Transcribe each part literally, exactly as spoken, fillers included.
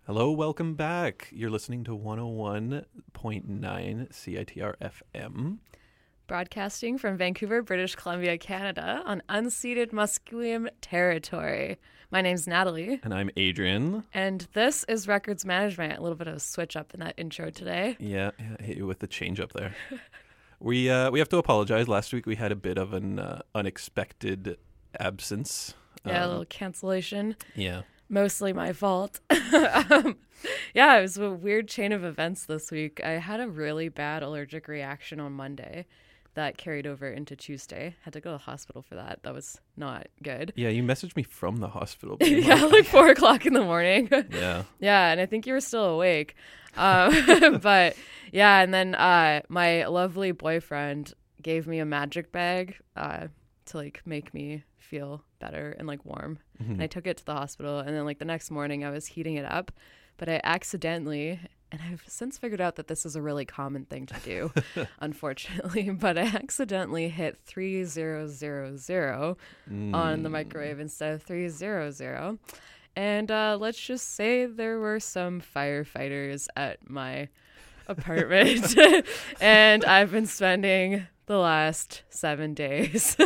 Hello, welcome back. You're listening to one oh one point nine C I T R F M. Broadcasting from Vancouver, British Columbia, Canada, on unceded Musqueam territory. My name's Natalie. And I'm Adrian. And this is Records Management. A little bit of a switch up in that intro today. Yeah, yeah, I hit you with the change up there. we uh, we have to apologize. Last week we had a bit of an uh, unexpected absence. Yeah, um, a little cancellation. Yeah. Mostly my fault. um, yeah, it was a weird chain of events this week. I had a really bad allergic reaction on Monday that carried over into Tuesday. Had to go to the hospital for that. That was not good. Yeah, you messaged me from the hospital. being yeah, like, like four o'clock in the morning. yeah. Yeah, and I think you were still awake. Um, but yeah, and then uh, my lovely boyfriend gave me a magic bag uh, to like make me feel better and like warm. Mhm. And I took it to the hospital, and then like the next morning I was heating it up, but I accidentally, and I've since figured out that this is a really common thing to do, unfortunately, but I accidentally hit three zero zero zero Mm. on the microwave instead of three zero zero. And uh, let's just say there were some firefighters at my apartment, and I've been spending the last seven days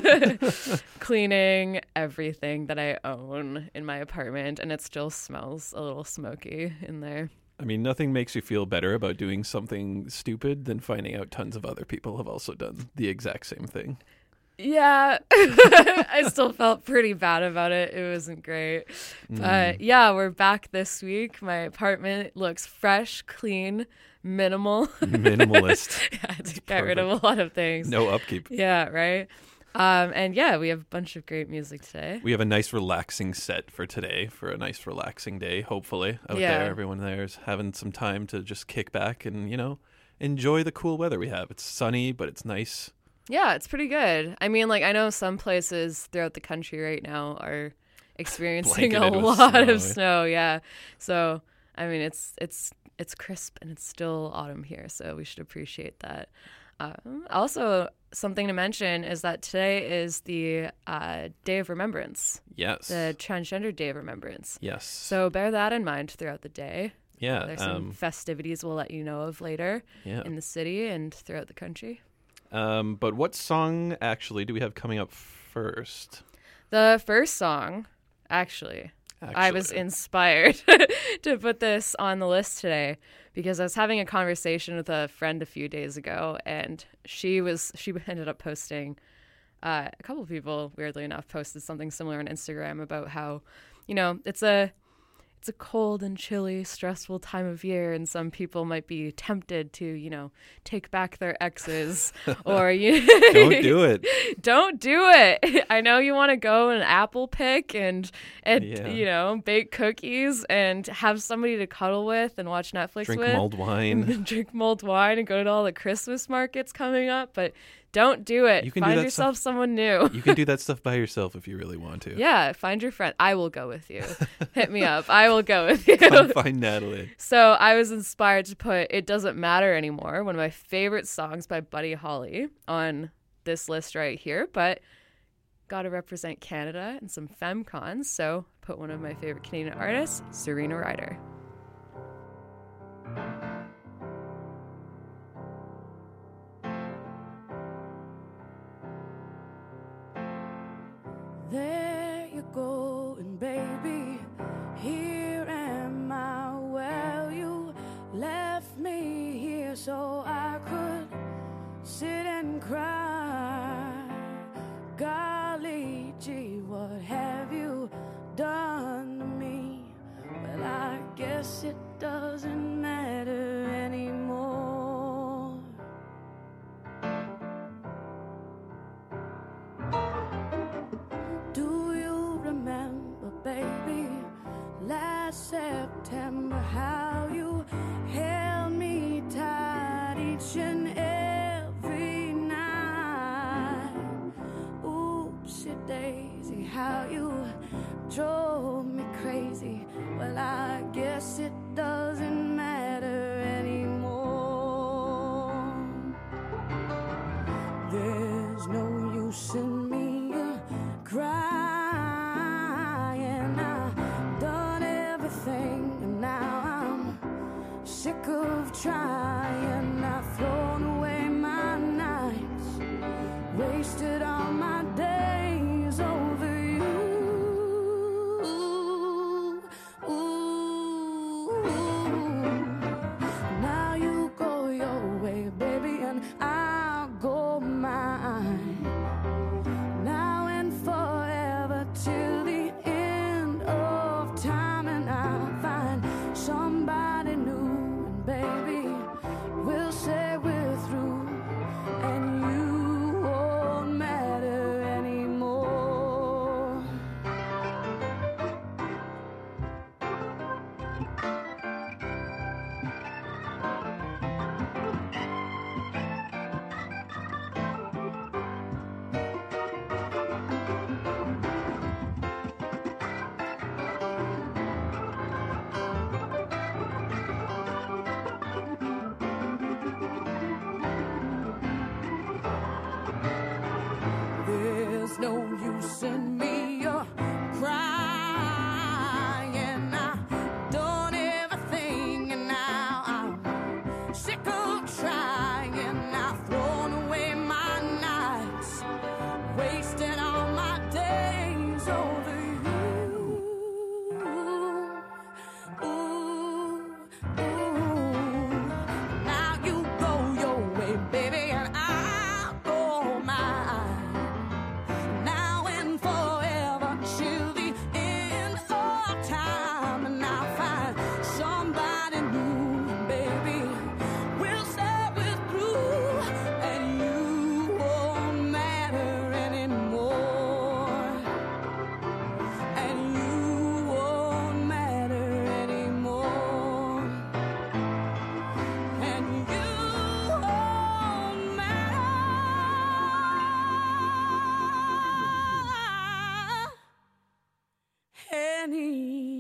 cleaning everything that I own in my apartment, and it still smells a little smoky in there. I mean, nothing makes you feel better about doing something stupid than finding out tons of other people have also done the exact same thing. Yeah, I still felt pretty bad about it. It wasn't great. Mm. But yeah, we're back this week. My apartment looks fresh, clean, minimal. Minimalist. yeah, I had to get rid of a lot of things. No upkeep. Yeah, right? Um, and yeah, we have a bunch of great music today. We have a nice relaxing set for today, for a nice relaxing day, hopefully. Out Yeah. there, everyone there is having some time to just kick back and, you know, enjoy the cool weather we have. It's sunny, but it's nice. Yeah, it's pretty good. I mean, like, I know some places throughout the country right now are experiencing a Blanketed with lot snow, of eh? snow. Yeah. So, I mean, it's it's it's crisp and it's still autumn here, so we should appreciate that. Um, also, something to mention is that today is the uh, Day of Remembrance, Yes. the Transgender Day of Remembrance. yes. So bear that in mind throughout the day. yeah. There's some Um, festivities we'll let you know of later yeah. in the city and throughout the country. Um, but what song actually do we have coming up first? The first song, actually, I was Actually. inspired to put this on the list today because I was having a conversation with a friend a few days ago, and she was she ended up posting. Uh, a couple of people, weirdly enough, posted something similar on Instagram about how, you know, it's a it's a cold and chilly, stressful time of year, and some people might be tempted to, you know, take back their exes or you Don't do it. Don't do it. I know you want to go and apple pick and and Yeah. you know, bake cookies and have somebody to cuddle with and watch Netflix Drink with. mulled wine. Drink mulled wine and go to all the Christmas markets coming up, but don't do it. You can do find that yourself stuff- someone new. You can do that stuff by yourself if you really want to. Yeah, find your friend. I will go with you. Hit me up. I will go with you. Come find Natalie. So I was inspired to put It Doesn't Matter Anymore, one of my favorite songs by Buddy Holly, on this list right here. But gotta represent Canada and some femcons, so put one of my favorite Canadian artists, Serena Ryder. There you go, and baby, here am I. Well, you left me here so I could sit and cry. Golly gee, what have you done to me? Well, I guess it doesn't matter anymore. Do you remember, baby, last September, how you held me tight each and every night? Oopsie daisy, how you drove me crazy. Well, I guess it doesn't matter anymore. There's no use in me crying. I've done everything, and now There's no use in me uh, crying. I've done everything and now I'm sick of trying. I've thrown away my nights, wasting all my days over you. Ooh, ooh. Now you go your way, baby, and I'll go mine. Now and forever till the end of time, and I'll find somebody new, baby. We'll start with blue, and you won't matter anymore. And you won't matter anymore. And you won't matter any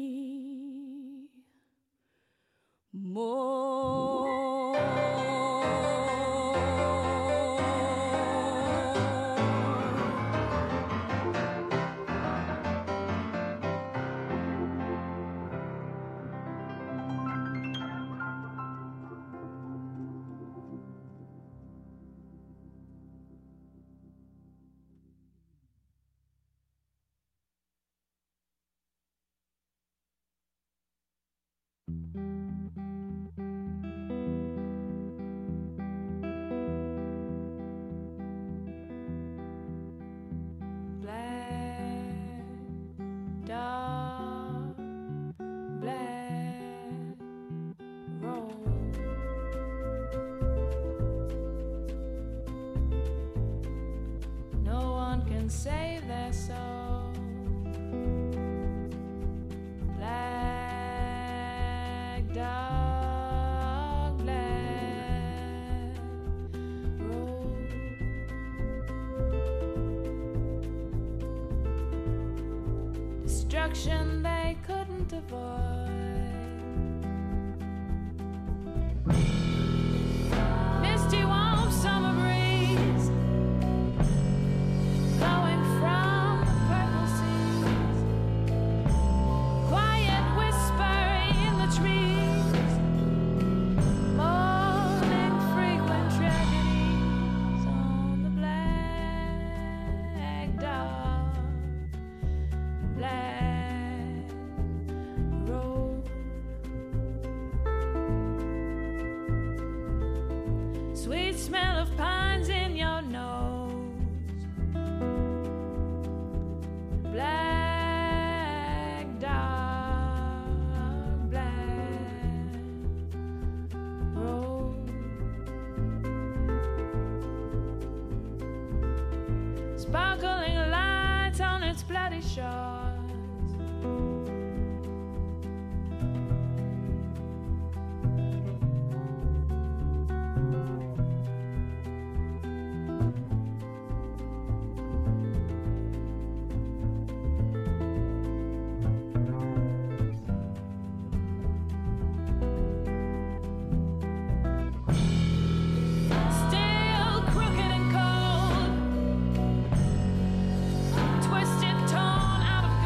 black dog, black road. No one can save their soul. Black dog, black road. Destruction they couldn't avoid. Misty warm summer breeze blowing from the purple seas. Quiet whisper in the trees, mourning frequent tragedies on the black dog, black road. Sweet smell of pines in your nose. Black dog, black road. Sparkling lights on its bloody shores. Still crooked and cold, twisted, torn out of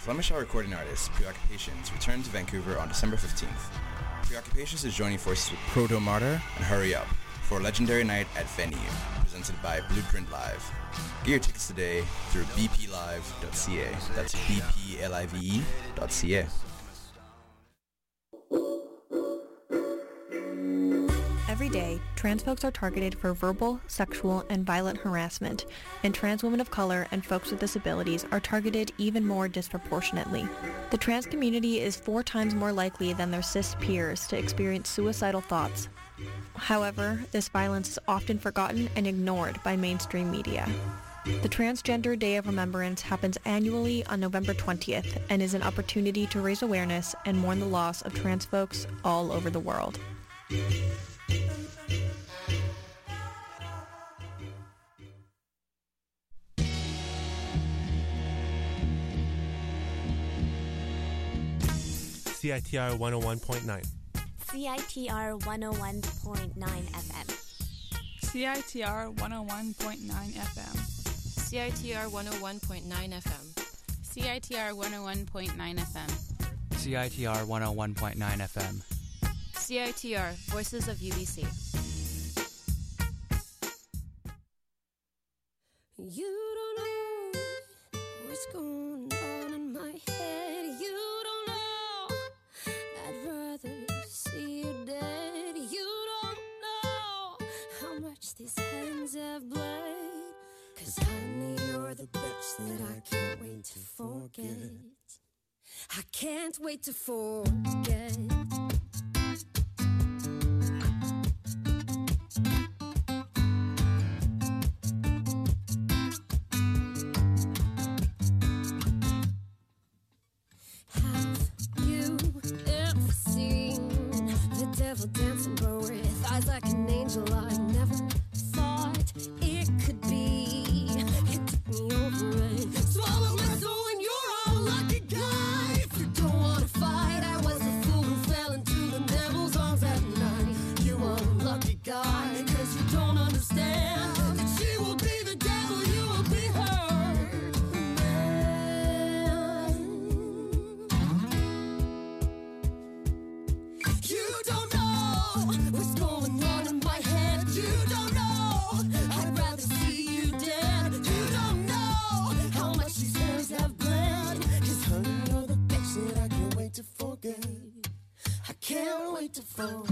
Flemish recording artist Preoccupations returned to Vancouver on December fifteenth. Preoccupations is joining forces with Proto Martyr and Hurry Up for a legendary night at Venue, presented by Blueprint Live. Get your tickets today through b p live dot c a. That's b p live dot c a. Every day, trans folks are targeted for verbal, sexual, and violent harassment, and trans women of color and folks with disabilities are targeted even more disproportionately. The trans community is four times more likely than their cis peers to experience suicidal thoughts. However, this violence is often forgotten and ignored by mainstream media. The Transgender Day of Remembrance happens annually on November twentieth and is an opportunity to raise awareness and mourn the loss of trans folks all over the world. C I T R one oh one point nine. C I T R one oh one point nine F M. C I T R one oh one point nine F M. C I T R one oh one point nine F M. C I T R one oh one point nine F M. C I T R one oh one point nine F M. C I T R, Voices of U B C. You don't know what's going on in my head. You don't know I'd rather see you dead. You don't know how much these hands have bled. 'Cause honey, you're the bitch that I can't wait to forget. I can't wait to forget. Dancing but with eyes like an angel, I never thought it could be. It took me over and swallowed my soul, and you're a lucky guy. If you don't wanna fight, I was the fool who fell into the devil's arms at night. You unlucky guy, 'cause you don't understand that she will be the devil, you will be her. Man, you don't know what's going on in my head. You don't know I'd rather see you dead. You don't know how much these hands have bled. 'Cause honey, you're the bitch that I can't wait to forget. I can't wait to forget.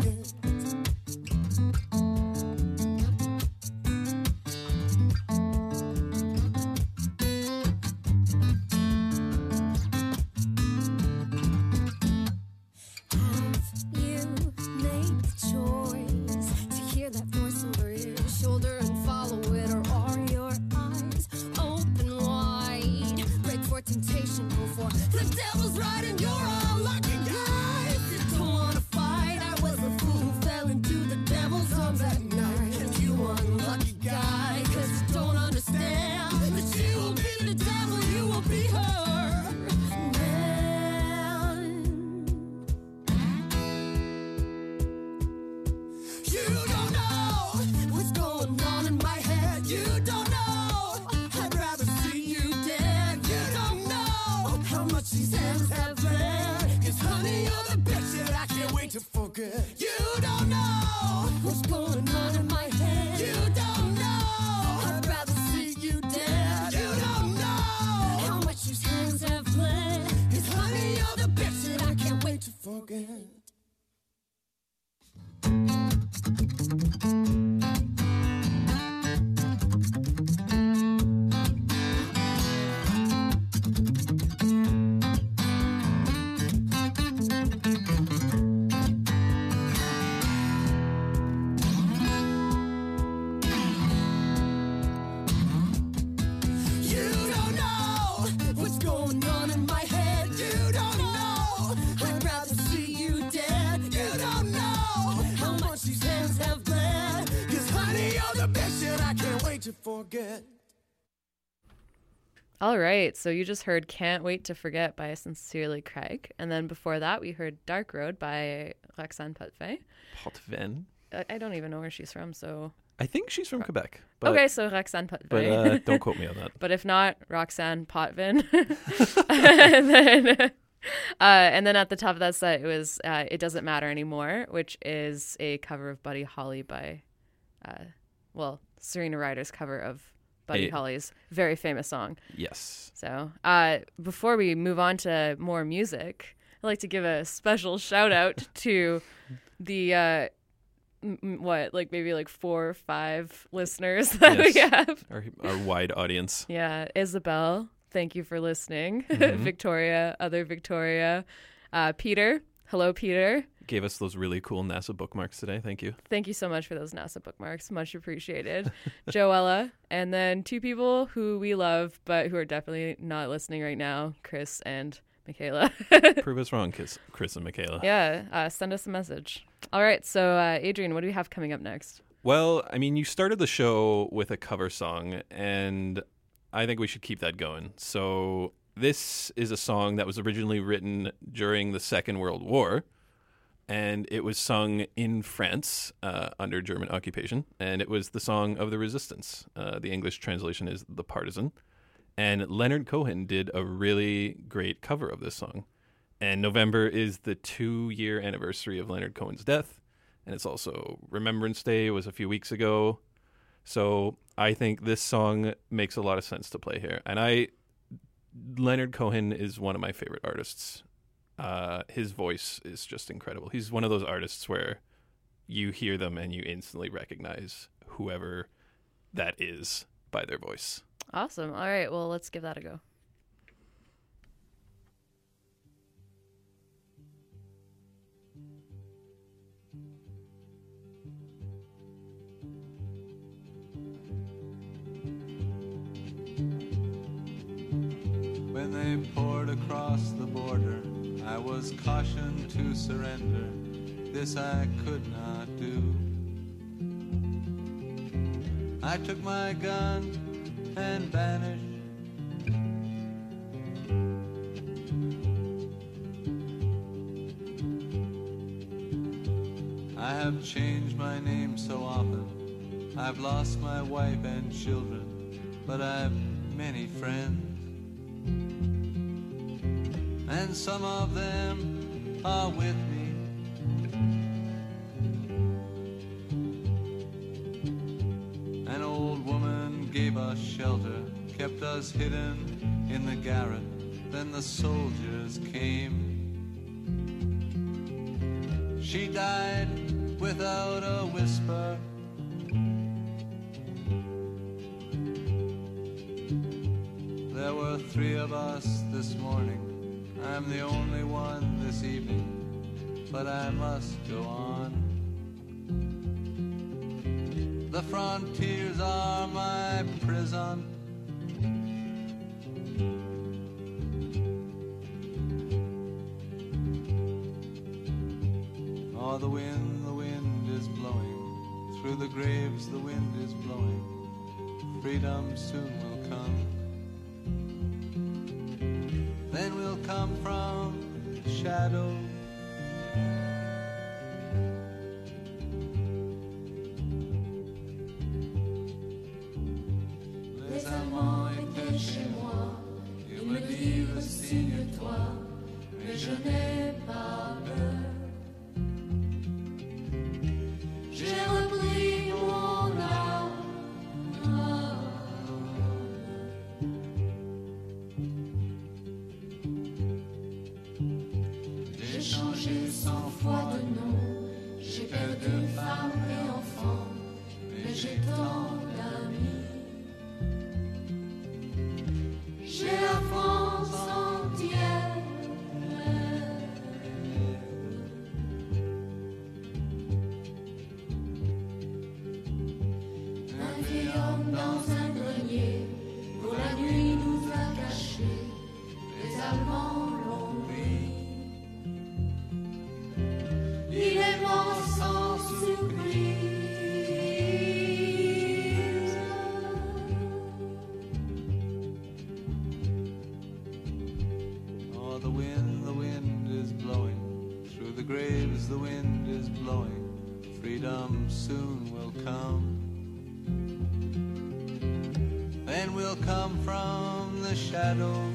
All right, so you just heard Can't Wait to Forget by Sincerely Craig. And then before that, we heard Dark Road by Roxane Potvin. Potvin? I, I don't even know where she's from, so I think she's from Quebec. But, okay, so Roxanne Potvin. But uh, don't quote me on that. But if not, Roxanne Potvin. and then, uh, and then at the top of that set, it was uh, "It Doesn't Matter Anymore," which is a cover of Buddy Holly by, uh, well, Serena Ryder's cover of Buddy Hey. Holly's very famous song. Yes. So uh, before we move on to more music, I'd like to give a special shout out to the uh, m- what, like maybe like four or five listeners that Yes. we have. Our, our wide audience. Yeah, Isabel, thank you for listening. Mhm. Victoria, other Victoria, uh, Peter. Hello, Peter. Gave us those really cool NASA bookmarks today. Thank you. Thank you so much for those NASA bookmarks. Much appreciated. Joella, and then two people who we love but who are definitely not listening right now, Chris and Michaela. Prove us wrong, Chris, Chris and Michaela. Yeah, uh, send us a message. All right, so uh, Adrian, what do we have coming up next? Well, I mean, you started the show with a cover song, and I think we should keep that going. So this is a song that was originally written during the Second World War, and it was sung in France uh, under German occupation, and it was the song of the resistance. Uh, the English translation is The Partisan, and Leonard Cohen did a really great cover of this song. And November is the two-year anniversary of Leonard Cohen's death, and it's also Remembrance Day was a few weeks ago. So I think this song makes a lot of sense to play here. And I, Leonard Cohen is one of my favorite artists. Uh, his voice is just incredible. He's one of those artists where you hear them and you instantly recognize whoever that is by their voice. Awesome. All right, well, let's give that a go. When they poured across the border, I was cautioned to surrender. This I could not do. I took my gun and vanished. I have changed my name so often. I've lost my wife and children, but I've many friends. And some of them are with me. An old woman gave us shelter, kept us hidden in the garret. Then the soldiers came. She died without a whisper. There were three of us this morning. I'm the only one this evening, but I must go on. The frontiers are my prison. Oh, the wind, the wind is blowing. Through the graves the wind is blowing. Freedom soon will come. Then we'll come from the shadow. Les amants étaient chez moi. Ils me disent signe-toi, mais je n'ai pas peur. J'ai repris mon âme. J'ai changé cent fois de nom. J'ai perdu femme et enfant, mais j'ai tant d'amis. J'ai la France entière. Un vieil homme dans un grenier, pour la nuit nous a cachés. Les Allemands l'ont pris. Il est mort sans surprise. Oh, the wind, the wind is blowing. Through the graves the wind is blowing. Freedom soon will come. then we'll come from the shadow.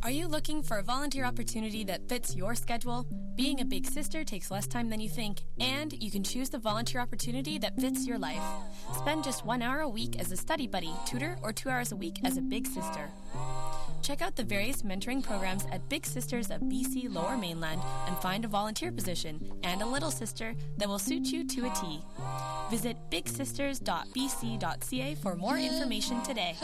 Are you looking for a volunteer opportunity that fits your schedule? Being a big sister takes less time than you think, and you can choose the volunteer opportunity that fits your life. Spend just one hour a week as a study buddy, tutor, or two hours a week as a big sister. Check out the various mentoring programs at Big Sisters of B C Lower Mainland and find a volunteer position and a little sister that will suit you to a T. Visit big sisters dot b c dot c a for more information today.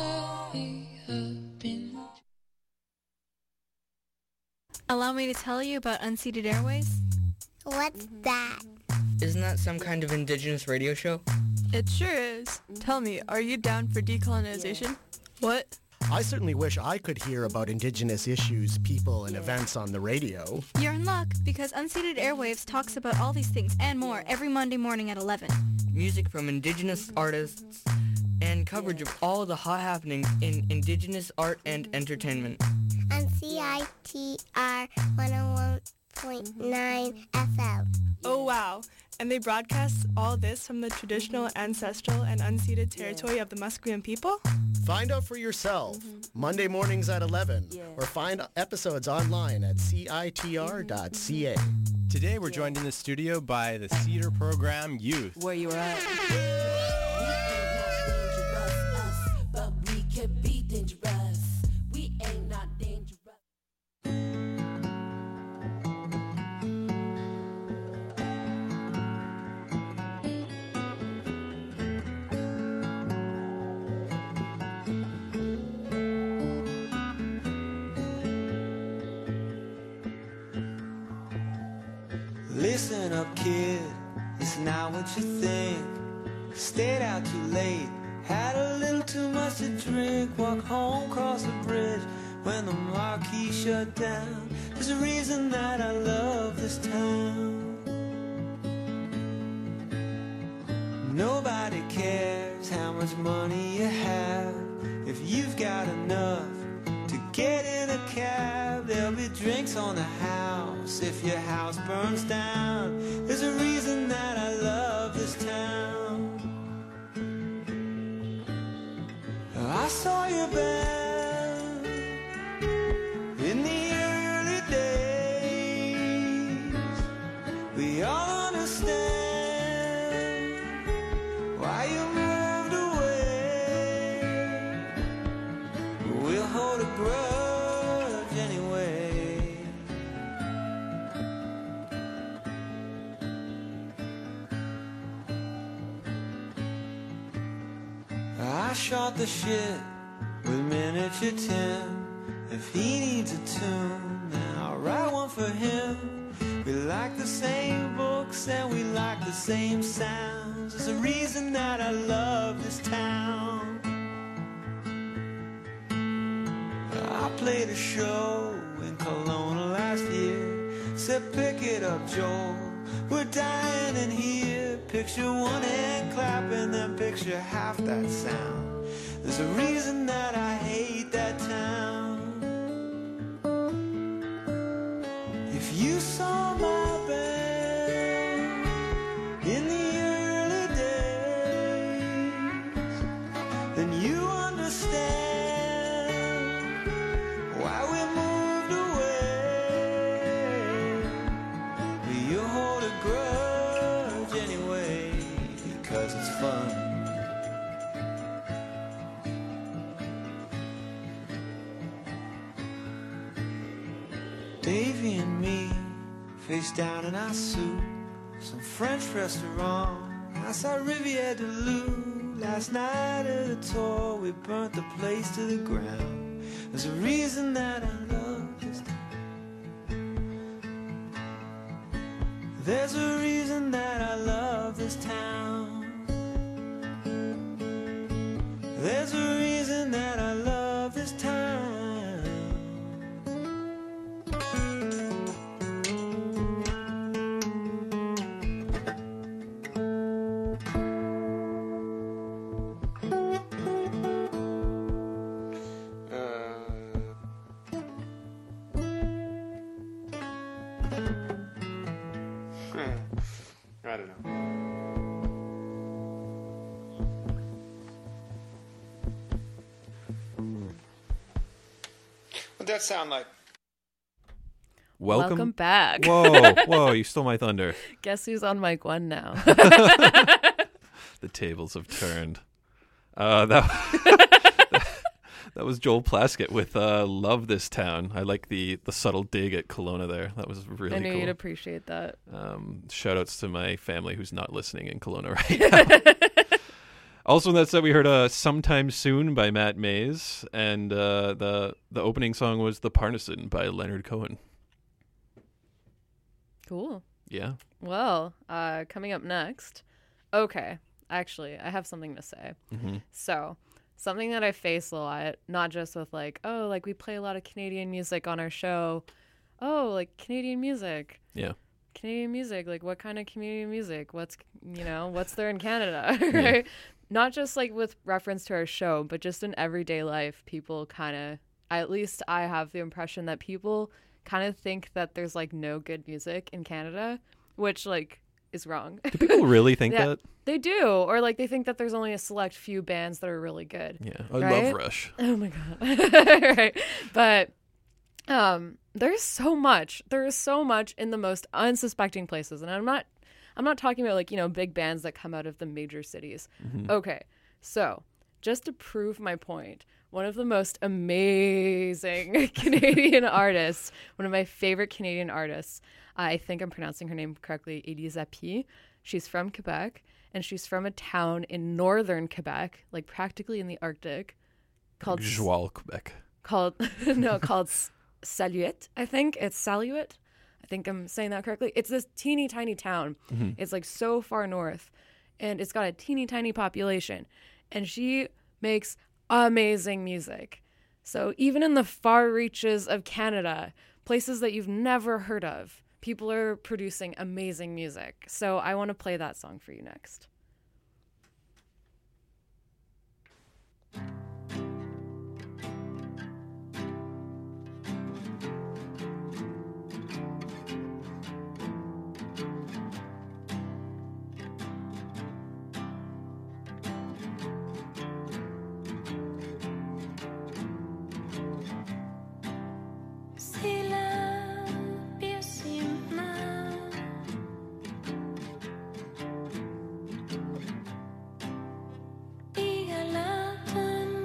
Allow me to tell you about Unceded Airways. What's that? Isn't that some kind of indigenous radio show? It sure is. Tell me, are you down for decolonization? What? I certainly wish I could hear about indigenous issues, people, and events on the radio. You're in luck, because Unceded Airwaves talks about all these things and more every Monday morning at eleven. Music from indigenous artists and coverage of all the hot happenings in indigenous art and entertainment. On C I T R one oh one point nine F M. Oh wow, and they broadcast all this from the traditional, ancestral, and unceded territory of the Musqueam people? Find out for yourself, Monday mornings at eleven, or find episodes online at C I T R dot C A. Today we're joined in the studio by the Cedar Program Youth. Where you at? Listen up, kid, it's not what you think. Stayed out too late, had a little too much to drink. Walk home, cross the bridge when the marquee shut down. There's a reason that I love this town. Nobody cares how much money you have. If you've got enough to get in a cab, there'll be drinks on the house if your house burns down. There's a reason that I love this town. I saw your band in the early days. We all understand why you moved away. We'll hold a grudge anyway. I shot the shit with miniature Tim. If he needs a tune, then I'll write one for him. We like the same books and we like the same sounds. There's a reason that I love this town. I played a show in Kelowna last year. Said pick it up, Joel, we're dying in here. Picture one hand clapping, then picture half that sound. There's a reason that I hate that town. If you saw my band in the early days, then you understand why we moved away. But you hold a grudge anyway, because it's fun. Davy and me, face down in our soup, some French restaurant outside Rivière du Loup. Last night at a tour, we burnt the place to the ground. There's a reason that I love this town. There's a reason that I love this town. There's a reason that I love this town. I don't know. that sound like? Welcome, Welcome back. Whoa, whoa, you stole my thunder. Guess who's on mic one now? The tables have turned. Uh, that, that was Joel Plaskett with uh, Love This Town. I like the, the subtle dig at Kelowna there. That was really I knew cool. you'd appreciate that. Um, shout outs to my family who's not listening in Kelowna right now. Also, in that set, we heard uh, Sometime Soon by Matt Mays, and uh, the the opening song was The Partisan by Leonard Cohen. Cool. Yeah. Well, uh, coming up next. Okay, actually, I have something to say. Mm-hmm. So, something that I face a lot, not just with like, oh, like we play a lot of Canadian music on our show. Oh, like Canadian music. Yeah. Canadian music, like what kind of Canadian music? What's, you know, what's there in Canada, right? Yeah. Not just like with reference to our show, but just in everyday life, people kind of, at least I have the impression that people kind of think that there's like no good music in Canada, which like is wrong. Do people really think yeah, that? They do. Or like they think that there's only a select few bands that are really good. Yeah. I right? love Rush. Oh my God. Right. But um, there's so much. There is so much in the most unsuspecting places. And I'm not I'm not talking about like, you know, big bands that come out of the major cities. Mm-hmm. Okay. So just to prove my point, one of the most amazing Canadian artists, one of my favorite Canadian artists, I think I'm pronouncing her name correctly, Edie Zappi. She's from Quebec, and she's from a town in northern Quebec, like practically in the Arctic, called Joal, Quebec. Called no, called Saluet. I think it's Saluet. I think I'm saying that correctly. It's this teeny tiny town. Mm-hmm. It's like so far north, and it's got a teeny tiny population, and she makes amazing music. So even in the far reaches of Canada, places that you've never heard of, people are producing amazing music. So I want to play that song for you next. Diga la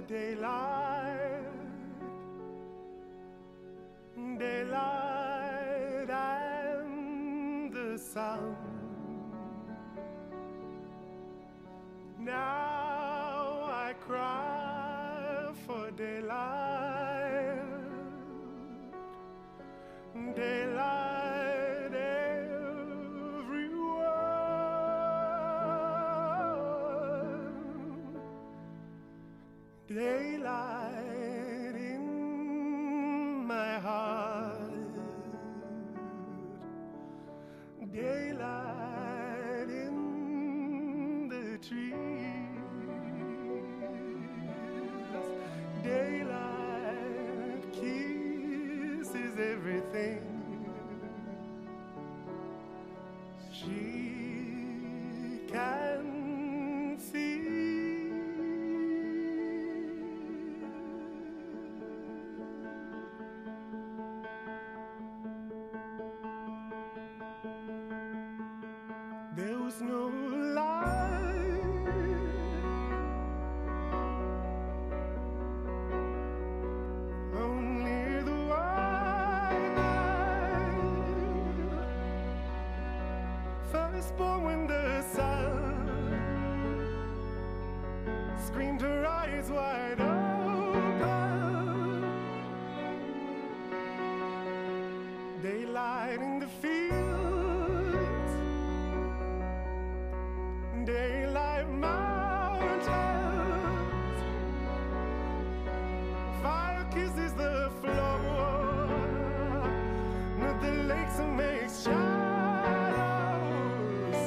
daylight, daylight and the sun. Now I cry for daylight, daylight everyone, daylight in my heart, daylight in the trees. Daylight kisses everything. She can see. There was no light, only the white night. First born when the sun screamed her eyes wide open. Daylight in the fields, daylight mountains, fire kisses the floor, not the lakes and makes shadows.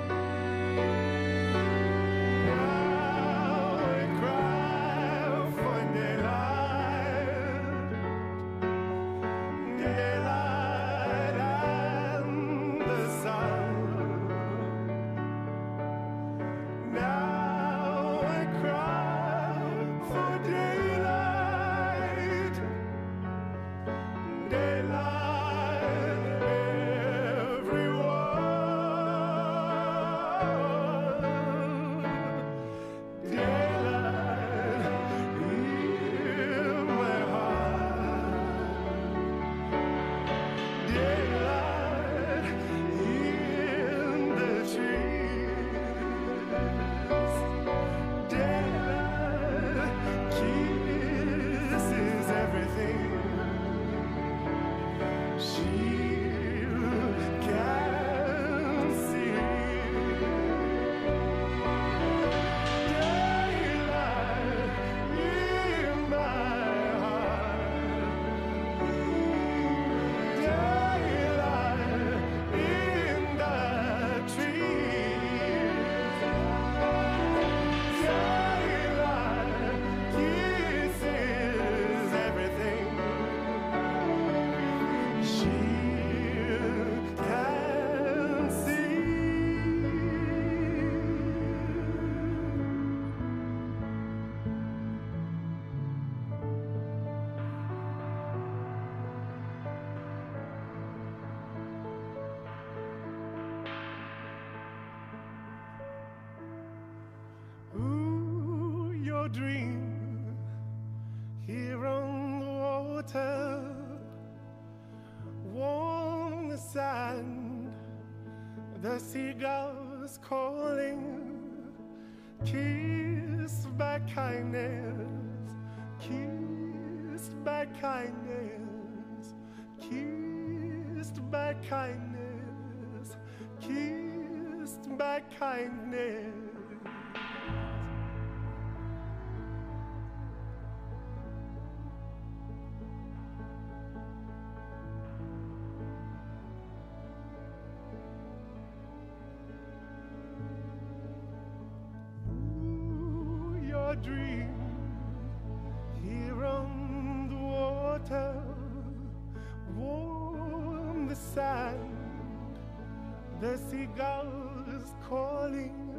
Now we cry for daylight, daylight and the sun. Now I cry for daylight, daylight everyone, daylight in my heart, daylight in the trees. Daylight kisses everything. She can see. Daylight in my heart. Daylight in the trees. Daylight kisses everything. She can see. Ooh, your dream here on the water, warm the sand, the seagulls calling, kissed by kindness, kissed by kindness, kissed by kindness, kissed by kindness. Ooh, your dream here on the water, warm the sand, the seagulls calling,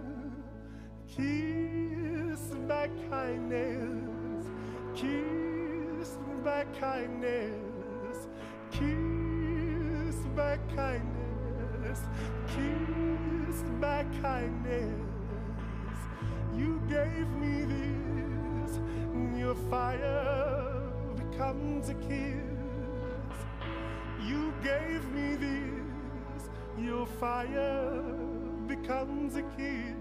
kissed by kindness, kissed by kindness, kissed by kindness, kissed by kindness. You gave me this, your fire becomes a kiss. You gave me this, your fire becomes a kiss.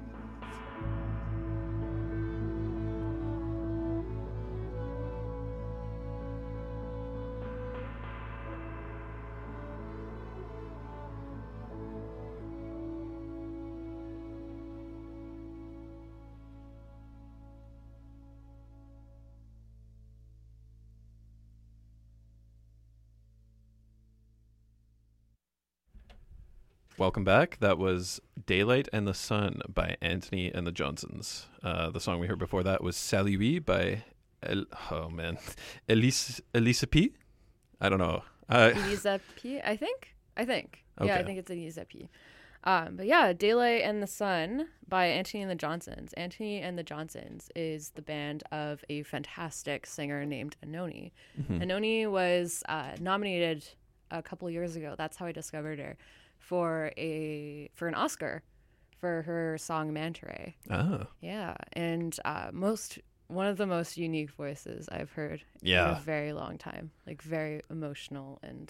Welcome back. That was Daylight and the Sun by Anthony and the Johnsons. Uh, the song we heard before that was Salut by, El- oh man, Elise, Elisa P? I don't know. Uh, Elisa P, I think? I think. Okay. Yeah, I think it's Elisa P. Um, but yeah, Daylight and the Sun by Anthony and the Johnsons. Anthony and the Johnsons is the band of a fantastic singer named Anoni. Mhm. Anoni was uh, nominated a couple years ago. That's how I discovered her. For a for an Oscar for her song Manta Ray. Oh. Yeah, and uh, most one of the most unique voices I've heard Yeah. in a very long time. Like very emotional and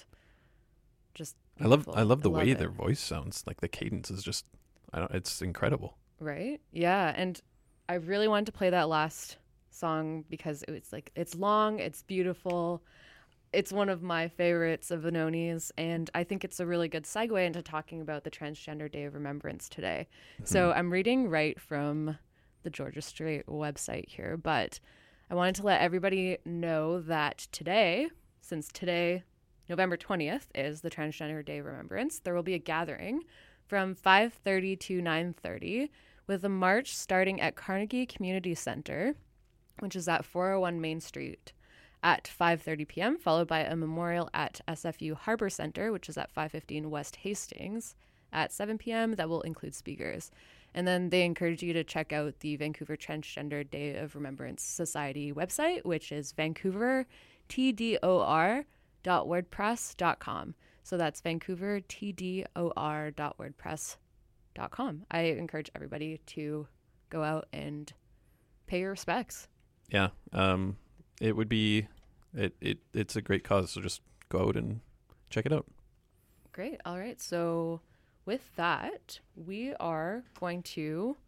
just I love beautiful. I love the way it. their voice sounds. Like the cadence is just, I don't. It's incredible. Right? Yeah, and I really wanted to play that last song because it was like it's long, it's beautiful. It's one of my favorites of Anonis, and I think it's a really good segue into talking about the Transgender Day of Remembrance today. So I'm reading right from the Georgia Strait website here, but I wanted to let everybody know that today, since today, November twentieth, is the Transgender Day of Remembrance, there will be a gathering from five thirty to nine thirty with a march starting at Carnegie Community Center, which is at four oh one Main Street, at five thirty p.m., followed by a memorial at S F U Harbor Center, which is at five fifteen West Hastings, at seven p.m. That will include speakers. And then they encourage you to check out the Vancouver Transgender Day of Remembrance Society website, which is vancouver t d o r dot wordpress dot com. So that's vancouver t d o r dot wordpress dot com. I encourage everybody to go out and pay your respects. Yeah. Um. It would be, it, it it's a great cause, so just go out and check it out. Great. All right. So with that, we are going to,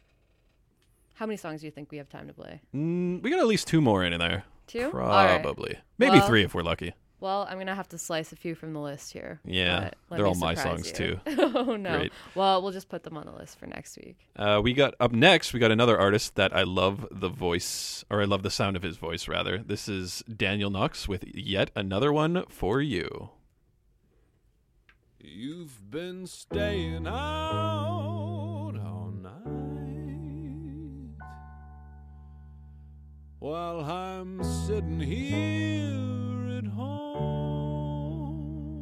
how many songs do you think we have time to play? Mm, we got at least two more in there. Two? Probably. All right. Maybe Well- three if we're lucky. Well, I'm going to have to slice a few from the list here. Yeah, but let they're me all my surprise songs, you. too. Oh, no. Great. Well, we'll just put them on the list for next week. Uh, we got up next, we got another artist that I love the voice, or I love the sound of his voice, rather. This is Daniel Knox with Yet Another One for You. You've been staying out all night while I'm sitting here at home,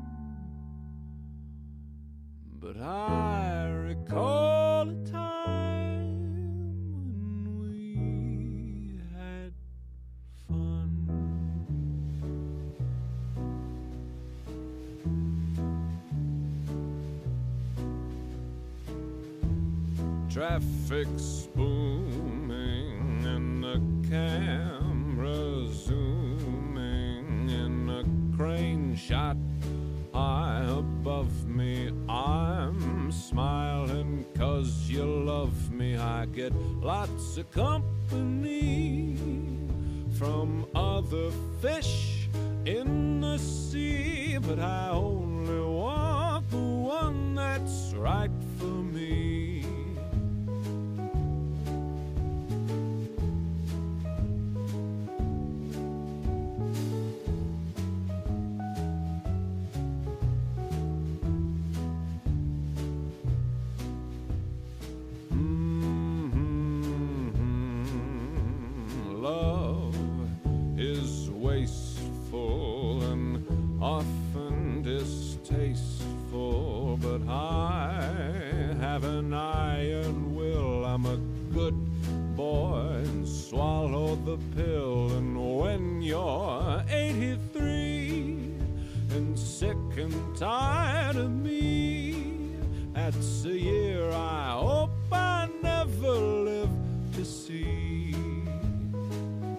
but I recall a time when we had fun. Traffic's booming and the camera zooming in a crane shot high above me. I'm smiling 'cause you love me. I get lots of company from other fish in the sea, but I only want the one that's right for me. Love is wasteful and often distasteful, but I have an iron will. I'm a good boy and swallow the pill. And when you're eighty-three and sick and tired of me, that's a year I hope I never live to see.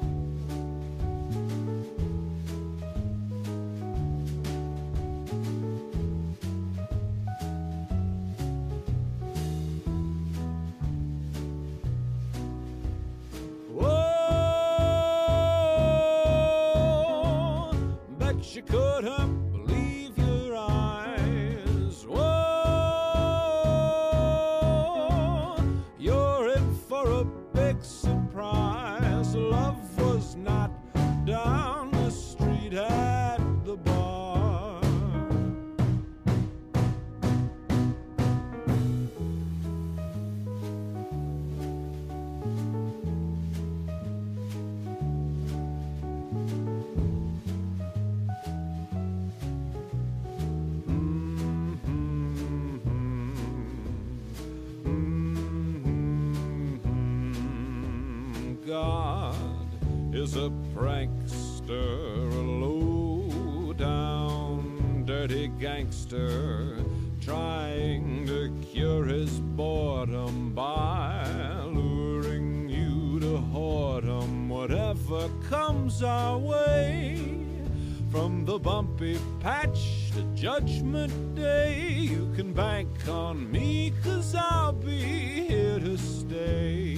God is a prankster, a low-down, dirty gangster, trying to cure his boredom by luring you to whoredom. Whatever comes our way, from the bumpy patch to Judgment Day, you can bank on me, 'cause I'll be here to stay.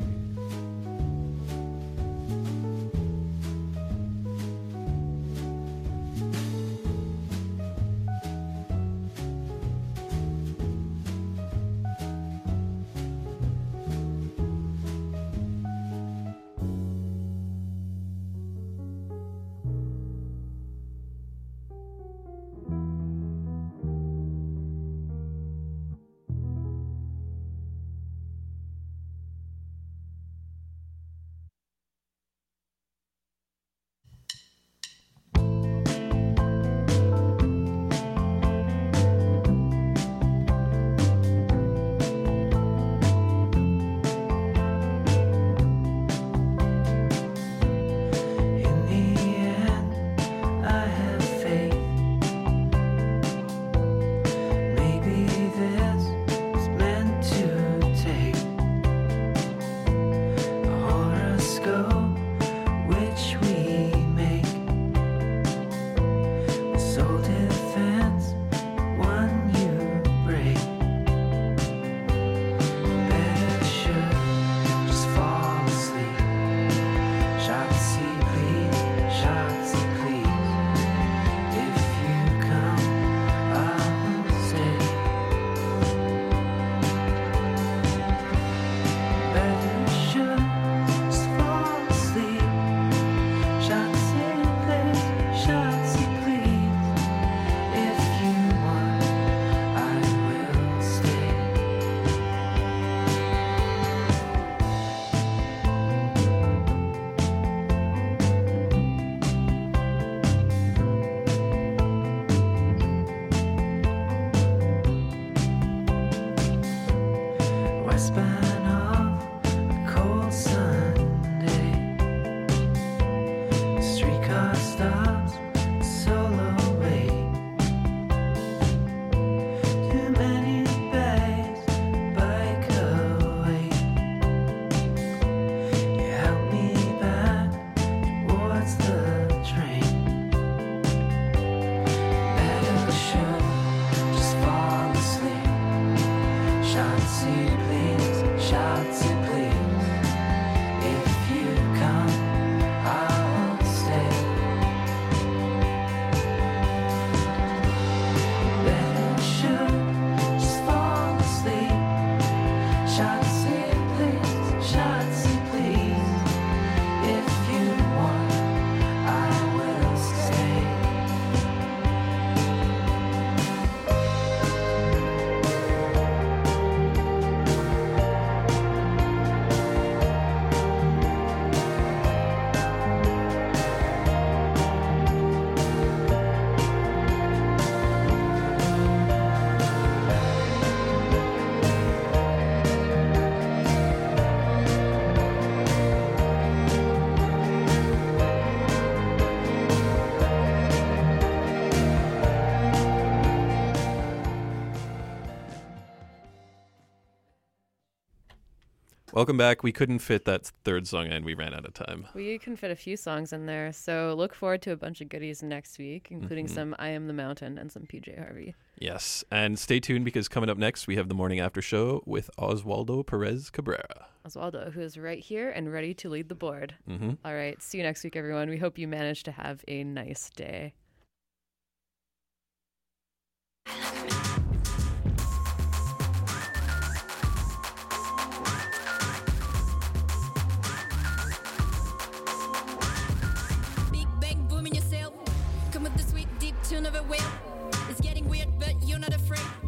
Welcome back. We couldn't fit that third song in. We ran out of time. We can fit a few songs in there. So look forward to a bunch of goodies next week, including Mhm. some I Am the Mountain and some P J Harvey. Yes. And stay tuned because coming up next, we have the Morning After Show with Oswaldo Perez Cabrera. Oswaldo, who is right here and ready to lead the board. Mhm. All right. See you next week, everyone. We hope you manage to have a nice day. Big bang boom in yourself. Come with the sweet deep tune of a whale. It's getting weird, but you're not afraid.